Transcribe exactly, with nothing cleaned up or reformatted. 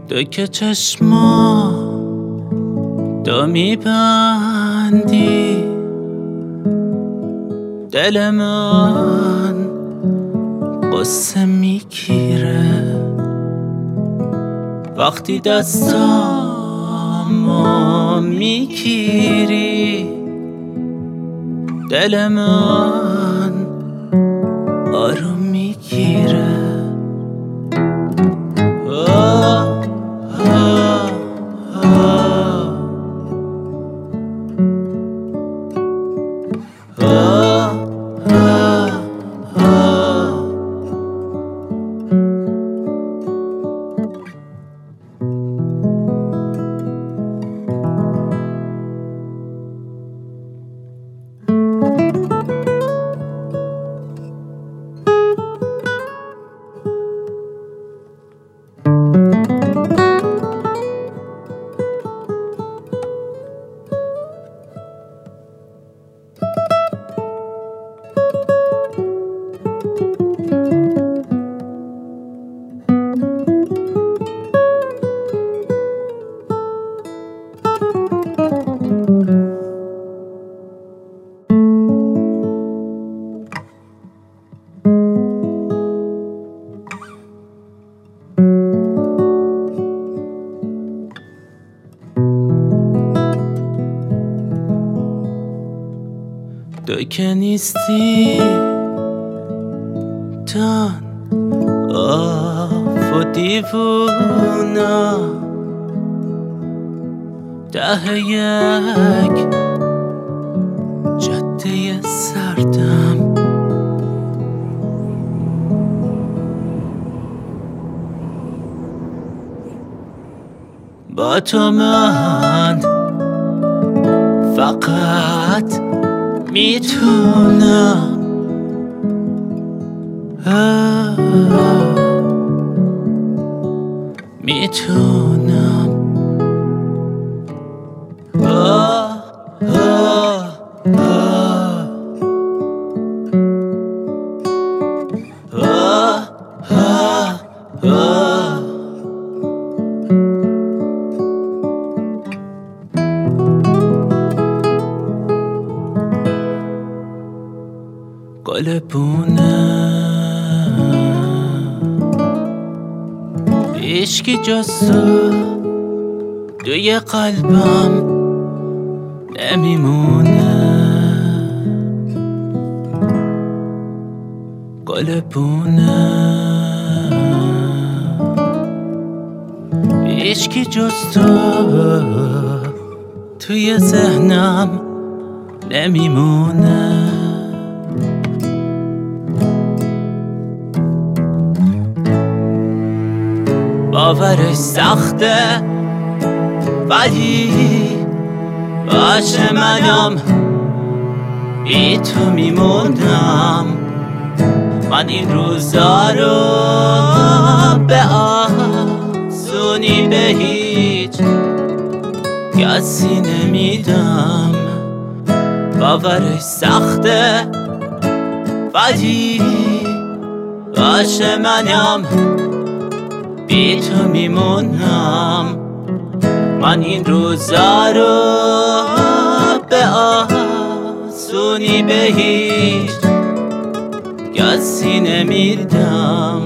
تو که چشما تو میبندی دل من قصه میگیره وقتی دستامو میگیری دل من آروم میگیره. تو که نیستی تن آف و دیوونا ته یک جاده سردم با تو من فقط میتونم میتونم آه آه آه آه آه آه قلبونه عشقی جز تو توی قلبم نمیمونه قلبونه عشقی جز تو توی ذهنم نمیمونه. باورش سخته ولی باشه منم بی تو میمونم. من این روزا رو به آسونی به هیچ کسی نمیدم. باورش سخته ولی باشه منم بی تو میمونم. من این روزا رو به آسونی به هیچ کسی نمیدم.